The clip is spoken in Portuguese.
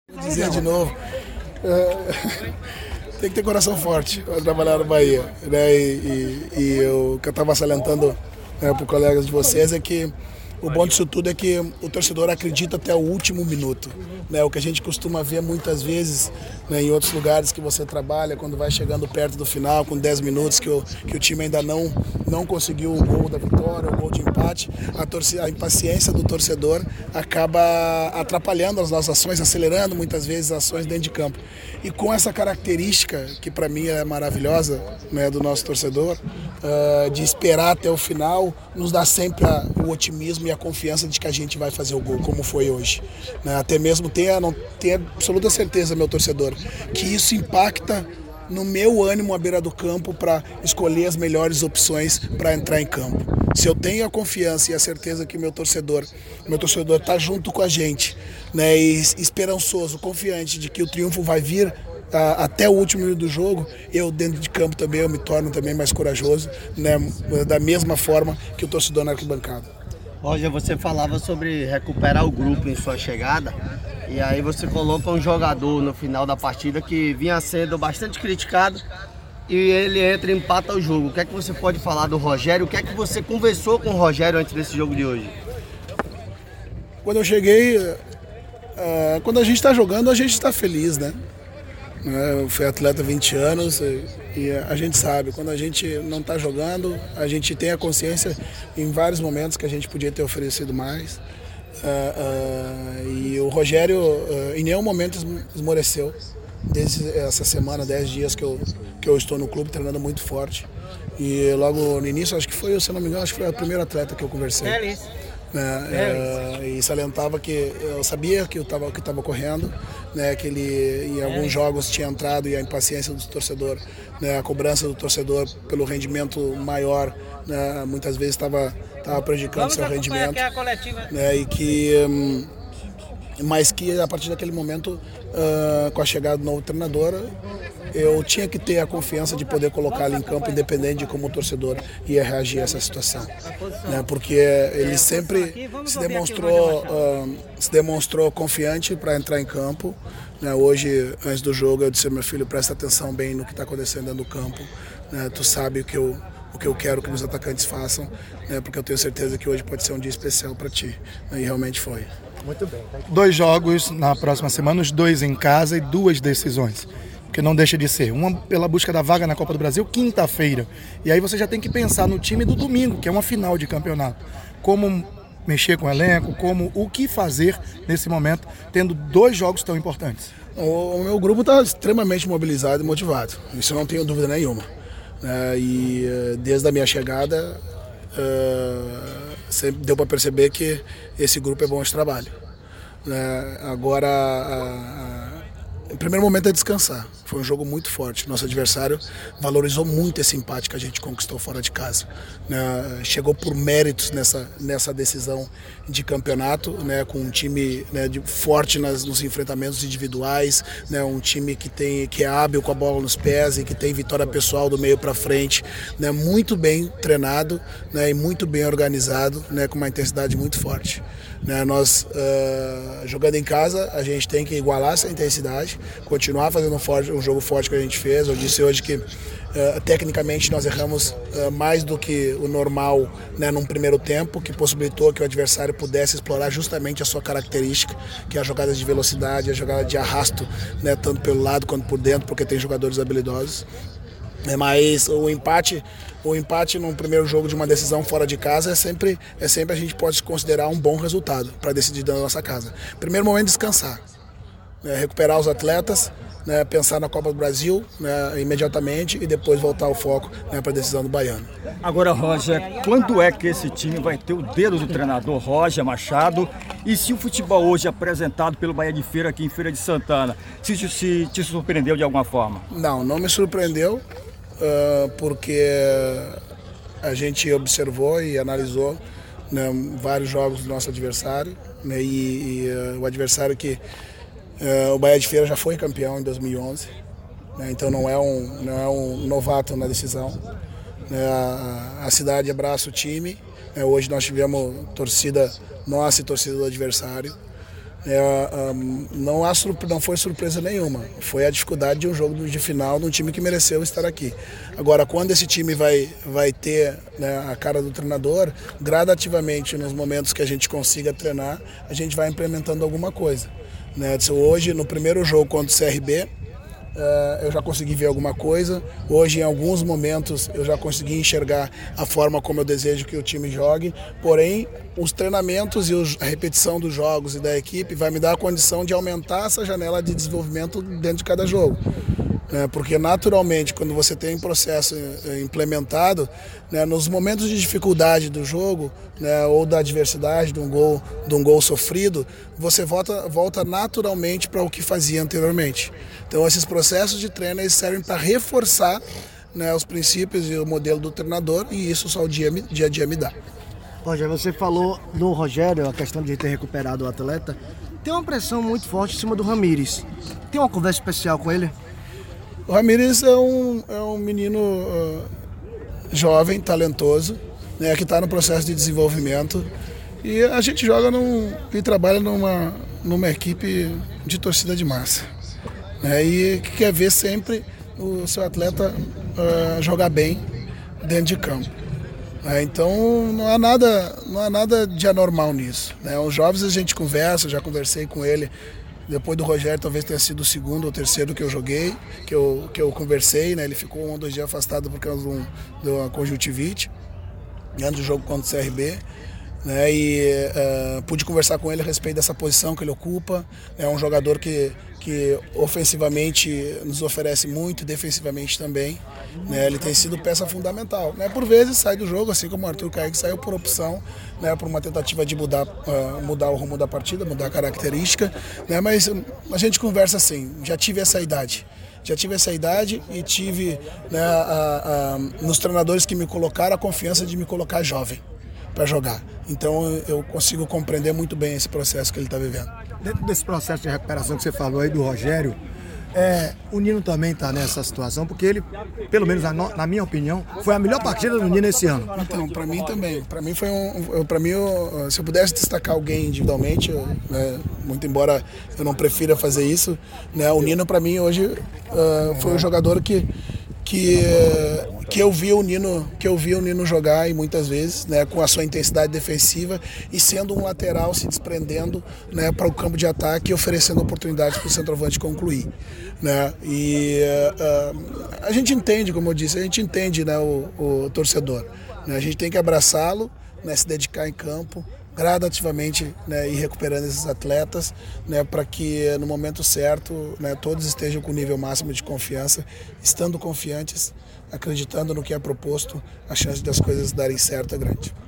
Vou dizer de novo, tem que ter coração forte para trabalhar no Bahia, né? E o que eu estava salientando, né, para os colegas de vocês é que o bom disso tudo é que o torcedor acredita até o último minuto, né? O que a gente costuma ver muitas vezes, né, em outros lugares que você trabalha, quando vai chegando perto do final, com 10 minutos, que o time ainda não conseguiu o gol da vitória, o gol de empate, a impaciência do torcedor acaba atrapalhando as nossas ações, acelerando muitas vezes as ações dentro de campo. E com essa característica, que para mim é maravilhosa, né, do nosso torcedor, de esperar até o final, nos dá sempre o otimismo e a confiança de que a gente vai fazer o gol, como foi hoje, né? Até mesmo tenha absoluta certeza, meu torcedor, que isso impacta no meu ânimo à beira do campo para escolher as melhores opções para entrar em campo. Se eu tenho a confiança e a certeza que meu torcedor está junto com a gente, né, e esperançoso, confiante de que o triunfo vai vir até o último minuto do jogo, eu dentro de campo também eu me torno também mais corajoso, né, da mesma forma que o torcedor na arquibancada. Roger, você falava sobre recuperar o grupo em sua chegada, e aí você coloca um jogador no final da partida que vinha sendo bastante criticado e ele entra e empata o jogo. O que é que você pode falar do Rogério? O que é que você conversou com o Rogério antes desse jogo de hoje? Quando eu cheguei, quando a gente está jogando, a gente está feliz, né? Eu fui atleta há 20 anos e a gente sabe, quando a gente não está jogando, a gente tem a consciência em vários momentos que a gente podia ter oferecido mais. E o Rogério em nenhum momento esmoreceu. Desde essa semana, 10 dias que eu estou no clube, treinando muito forte. E logo no início, acho que foi, se não me engano, acho que foi a primeira atleta que eu conversei. E salientava que eu sabia que estava correndo, né, que ele em alguns jogos tinha entrado e a impaciência do torcedor, né, a cobrança do torcedor pelo rendimento maior, né, muitas vezes estava prejudicando seu rendimento, né, mas que a partir daquele momento, com a chegada do novo treinador, eu tinha que ter a confiança de poder colocá-lo em campo, independente de como o torcedor ia reagir a essa situação, né? Porque ele sempre se demonstrou confiante para entrar em campo, né? Hoje, antes do jogo, eu disse: meu filho, presta atenção bem no que está acontecendo dentro do campo, né? Tu sabe o que eu quero que meus atacantes façam, né? Porque eu tenho certeza que hoje pode ser um dia especial para ti, né? E realmente foi. Muito bem. 2 jogos na próxima semana, os 2 em casa e 2 decisões. Porque não deixa de ser. Uma pela busca da vaga na Copa do Brasil, quinta-feira. E aí você já tem que pensar no time do domingo, que é uma final de campeonato. Como mexer com o elenco, o que fazer nesse momento, tendo 2 jogos tão importantes. O meu grupo está extremamente mobilizado e motivado. Isso eu não tenho dúvida nenhuma. E desde a minha chegada, sempre deu para perceber que esse grupo é bom de trabalho. Agora, o primeiro momento é descansar. Foi um jogo muito forte. Nosso adversário valorizou muito esse empate que a gente conquistou fora de casa, né? Chegou por méritos nessa decisão de campeonato, né? Com um time, né, forte nos enfrentamentos individuais, né? Um time que é hábil com a bola nos pés e que tem vitória pessoal do meio para frente, né? Muito bem treinado, né? E muito bem organizado, né? Com uma intensidade muito forte. Nós, jogando em casa, a gente tem que igualar essa intensidade, continuar fazendo um jogo forte que a gente fez. Eu disse hoje que tecnicamente nós erramos mais do que o normal, né, num primeiro tempo, que possibilitou que o adversário pudesse explorar justamente a sua característica, que é a jogada de velocidade, a jogada de arrasto, né, tanto pelo lado quanto por dentro, porque tem jogadores habilidosos. Mas o empate no primeiro jogo de uma decisão fora de casa é sempre a gente pode considerar um bom resultado para decidir da nossa casa. Primeiro momento, descansar, né, recuperar os atletas, né, pensar na Copa do Brasil, né, imediatamente, e depois voltar ao foco, né, para a decisão do Baiano. Agora, Roger, quando é que esse time vai ter o dedo do treinador Roger Machado? E se o futebol hoje apresentado pelo Bahia de Feira aqui em Feira de Santana, se te surpreendeu de alguma forma? Não me surpreendeu, porque a gente observou e analisou, né, vários jogos do nosso adversário, né, e o adversário que o Bahia de Feira já foi campeão em 2011, né, então não é um novato na decisão, né, a cidade abraça o time, né, hoje nós tivemos torcida nossa e torcida do adversário, Não foi surpresa nenhuma, foi a dificuldade de um jogo de final de um time que mereceu estar aqui. Agora, quando esse time vai ter, né, a cara do treinador, gradativamente, nos momentos que a gente consiga treinar, a gente vai implementando alguma coisa, né? Hoje, no primeiro jogo contra o CRB, eu já consegui ver alguma coisa. Hoje, em alguns momentos, eu já consegui enxergar a forma como eu desejo que o time jogue. Porém, os treinamentos e a repetição dos jogos e da equipe vai me dar a condição de aumentar essa janela de desenvolvimento dentro de cada jogo. Porque naturalmente, quando você tem um processo implementado, né, nos momentos de dificuldade do jogo, né, ou da adversidade de um gol sofrido, você volta naturalmente para o que fazia anteriormente. Então esses processos de treino eles servem para reforçar, né, os princípios e o modelo do treinador, e isso só o dia a dia me dá. Rogério, você falou do Rogério, a questão de ter recuperado o atleta. Tem uma pressão muito forte em cima do Ramires. Tem uma conversa especial com ele? O Ramires é um menino jovem, talentoso, né, que está no processo de desenvolvimento, e a gente joga e trabalha numa equipe de torcida de massa, né, e que quer ver sempre o seu atleta jogar bem dentro de campo. Então não há nada de anormal nisso, né. Os jovens a gente conversa, já conversei com ele. Depois do Rogério, talvez tenha sido o segundo ou terceiro que eu joguei, que eu conversei, né? Ele ficou 1 ou 2 dias afastado por causa de uma conjuntivite, antes do jogo contra o CRB. Né? E pude conversar com ele a respeito dessa posição que ele ocupa. É um jogador que ofensivamente nos oferece muito, defensivamente também. Né? Ele tem sido peça fundamental. Né? Por vezes sai do jogo, assim como o Arthur Kaique saiu por opção, né? Por uma tentativa de mudar o rumo da partida, mudar a característica. Né? Mas a gente conversa assim, já tive essa idade e tive, né, nos treinadores que me colocaram a confiança de me colocar jovem para jogar. Então eu consigo compreender muito bem esse processo que ele está vivendo. Dentro desse processo de recuperação que você falou aí do Rogério, o Nino também está nessa situação, porque ele, pelo menos na minha opinião, foi a melhor partida do Nino esse ano. Então, para mim também. Para mim se eu pudesse destacar alguém individualmente, né, muito embora eu não prefira fazer isso, né, o Nino para mim hoje foi um jogador que eu vi o Nino jogar, e muitas vezes, né, com a sua intensidade defensiva e sendo um lateral se desprendendo, né, para o campo de ataque e oferecendo oportunidades para o centroavante concluir, né? E a gente entende, como eu disse, né, o torcedor, né? A gente tem que abraçá-lo, né, se dedicar em campo, gradativamente, né, ir recuperando esses atletas, né, para que no momento certo, né, todos estejam com o nível máximo de confiança, estando confiantes, acreditando no que é proposto, a chance das coisas darem certo é grande.